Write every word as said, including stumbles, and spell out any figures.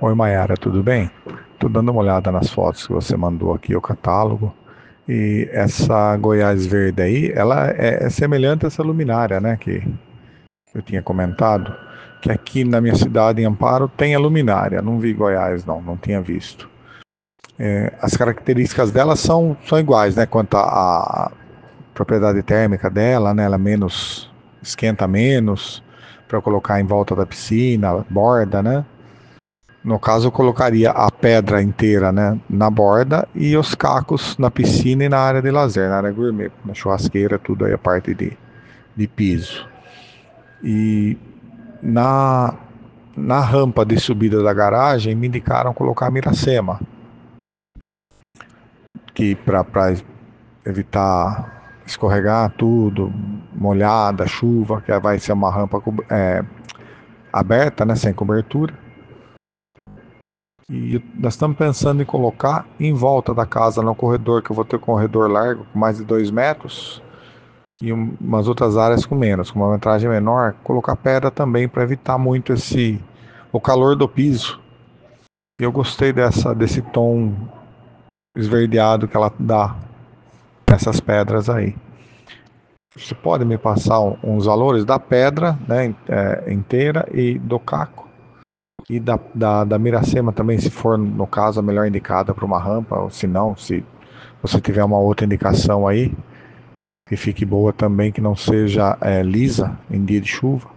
Oi, Mayara, tudo bem? Tô dando uma olhada nas fotos que você mandou aqui, o catálogo. E essa Goiás Verde aí, ela é, é semelhante a essa luminária, né, que eu tinha comentado, que aqui na minha cidade, em Amparo, tem a luminária. Não vi Goiás, não, não tinha visto. É, as características dela são, são iguais, né, quanto à propriedade térmica dela, né, ela menos, esquenta menos, para colocar em volta da piscina, borda, né? No caso, eu colocaria a pedra inteira, né, na borda e os cacos na piscina e na área de lazer, na área gourmet, na churrasqueira, tudo aí a parte de, de piso. E na, na rampa de subida da garagem me indicaram colocar a Miracema, que para evitar escorregar tudo, molhada, chuva, que vai ser uma rampa é, aberta, né, sem cobertura. E nós estamos pensando em colocar em volta da casa, no corredor, que eu vou ter um corredor largo, com mais de dois metros, e um, umas outras áreas com menos, com uma metragem menor, colocar pedra também para evitar muito esse o calor do piso. E eu gostei dessa, desse tom esverdeado que ela dá nessas pedras aí. Você pode me passar uns valores da pedra, né, é, inteira e do caco? E da, da, da Miracema também, se for, no caso, a melhor indicada para uma rampa, ou se não, se você tiver uma outra indicação aí, que fique boa também, que não seja é, lisa em dia de chuva.